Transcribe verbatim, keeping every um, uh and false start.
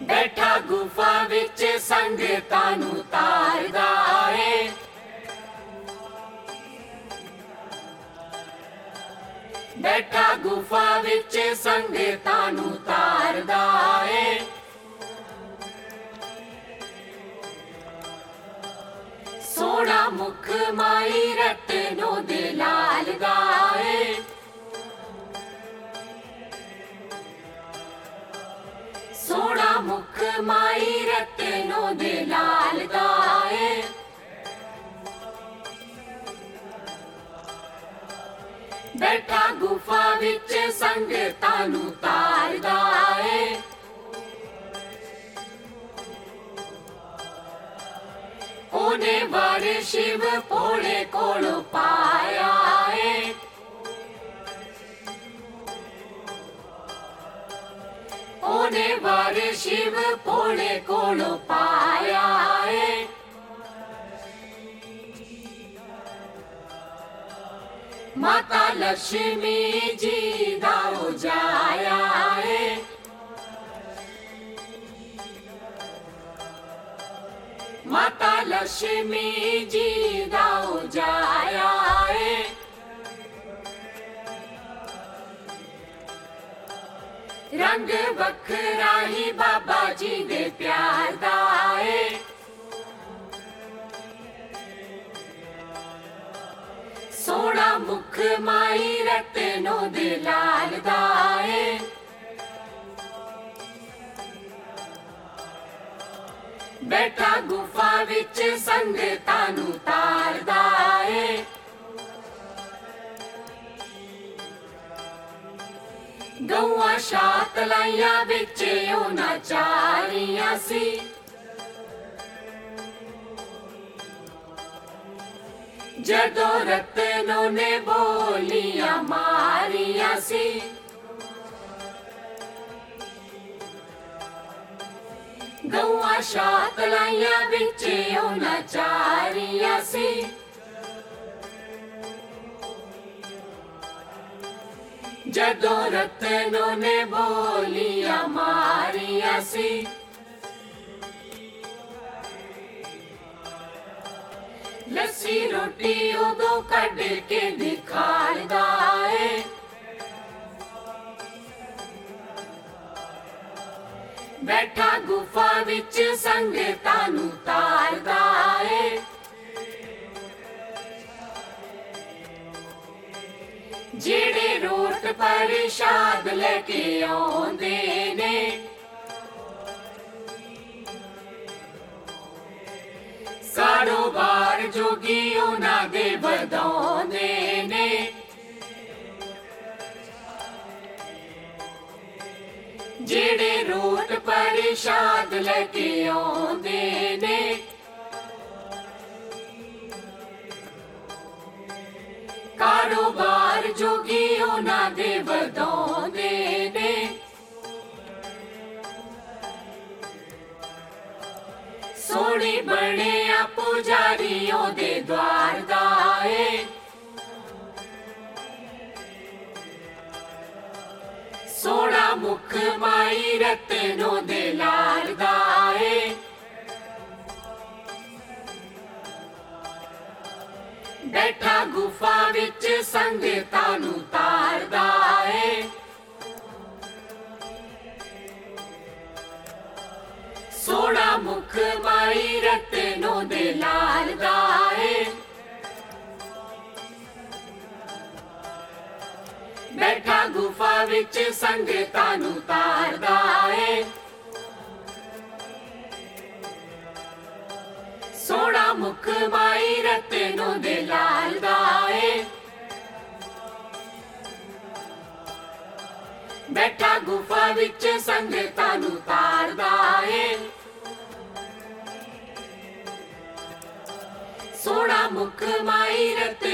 ਬੈਠਾ ਗੁਫਾ ਵਿੱਚ ਸੰਗਤਾਂ ਨੂੰ ਤਾਰਦਾ ਏ। ਬੈਠਾ ਗੁਫਾ ਵਿੱਚ ਸੰਗਤਾਂ ਨੂੰ ਤਾਰਦਾ ਏ। ਸੋਹਣਾ ਮੁਖ ਮਾਈ ਰਤਨੋ ਦੇ ਲਾਲ ਦਾ ਏ। ਸੋਹਣਾ ਮੁਖ ਮਾਈ ਰਤਨੋ ਦੇ ਲਾਲ ਦਾ ਏ। ਬੈਠਾ ਗੁਫਾ ਵਿੱਚ ਸੰਗਤਾਂ ਨੂੰ ਤਾਰਦਾ ਏ। ਉਹਨੇ ਵਰ ਸ਼ਿਵ ਭੋਲੇ ਕੋਲੋਂ ਪਾਇਆ ਏ। ਉਹਨੇ ਵਰ ਸ਼ਿਵ ਭੋਲੇ ਕੋਲੋਂ ਪਾਇਆ ਏ। ਮਾਤਾ ਲక్ష్ਮੀ ਜੀ ਦਾ ਉਜਾਇਆ ਏ। ਮਾਤਾ ਲక్ష్ਮੀ ਜੀ ਦਾ ਉਜਾਇਆ ਏ। ਰੰਗ ਵੱਖਰਾ ਹੀ ਬਾਬਾ ਜੀ ਦੇ ਪਿਆਰ ਦਾ ਏ। ਸੋਹਣਾ ਮੁਖ ਮਾਈ ਰਤਨੋ ਦੇ ਲਾਲ ਦਾ ਏ। ਬੈਠਾ ਗੁਫਾ ਵਿੱਚ ਸੰਗਤਾਂ ਨੂੰ ਤਾਰਦਾ ਏ। ਗਊਆਂ ਸ਼ਾਤਲਾਈਆਂ ਵਿੱਚ ਉਹਨਾਂ ਚਾਰੀਆਂ ਸੀ। ਜਦੋਂ ਰਤਨੋ ਨੇ ਬੋਲੀਆਂ ਮਾਰੀਆਂ ਸੀ। ਗਊਆਂ ਸ਼ਾਤਲਾਈਆਂ ਵਿੱਚ ਉਹਨਾਂ ਚਾਰੀਆਂ ਸੀ। ਜਦੋਂ ਰਤਨੋ ਨੇ ਬੋਲੀਆਂ ਮਾਰੀਆਂ ਸੀ। ਲੱਸੀ ਰੋਟੀ ਉਦੋਂ ਕੱਢ ਕੇ ਦਿਖਾਲਦਾ ਏ। ਬੈਠਾ ਗੁਫਾ ਵਿੱਚ ਸੰਗਤਾਂ ਨੂੰ ਤਾਰਦਾ ਏ। ਜਿਹੜੇ ਰੋਟ ਪ੍ਰਸ਼ਾਦ ਲੈ ਕੇ ਆਉਂਦੇ ਨੇ। ਕਾਰੋਬਾਰ ਜੋਗੀ ਉਹਨਾਂ ਦੇ ਵਧਾਉਂਦੇ ਨੇ। ਜਿਹੜੇ ਰੋਟ ਪ੍ਰਸ਼ਾਦ ਲੈ ਕੇ ਆਉਂਦੇ ਨੇ। ਕਾਰੋਬਾਰ ਜੋਗੀ ਉਹਨਾਂ ਦੇ ਵਧਾਉਂਦੇ ਨੇ। ਸੋਹਣੀ ਬਣਿਆ ਪੁਜਾਰੀ ਉਹਦੇ ਦਵਾਰ ਦਾ ਏ। ਸੋਹਣਾ ਮੁਖ ਮਾਈ ਰਤਨੋ ਦੇ ਲਾਲ ਦਾ ਏ। ਬੈਠਾ ਗੁਫਾ ਵਿੱਚ ਸੰਗਤਾਂ ਨੂੰ ਤਾਰਦਾ ਏ। ਸੋਹਣਾ ਮੁਖ ਮਾਈ ਰਤਨੋ ਦੇ ਲਾਲ ਦਾ ਏ। ਬੈਠਾ ਗੁਫਾ ਵਿੱਚ ਸੰਗਤਾਂ ਨੂੰ ਤਾਰਦਾ ਏ। ਸੋਹਣਾ ਮੁਖ ਮਾਈ ਰਤਨੋ ਦੇ ਲਾਲ ਦਾ ਏ। ਬੈਠਾ ਗੁਫਾ ਵਿੱਚ ਸੰਗਤਾਂ ਨੂੰ ਤਾਰਦਾ ਏ। ਸੋਹਣਾ ਮੁਖ ਮਾਈ ਰਤਨੋ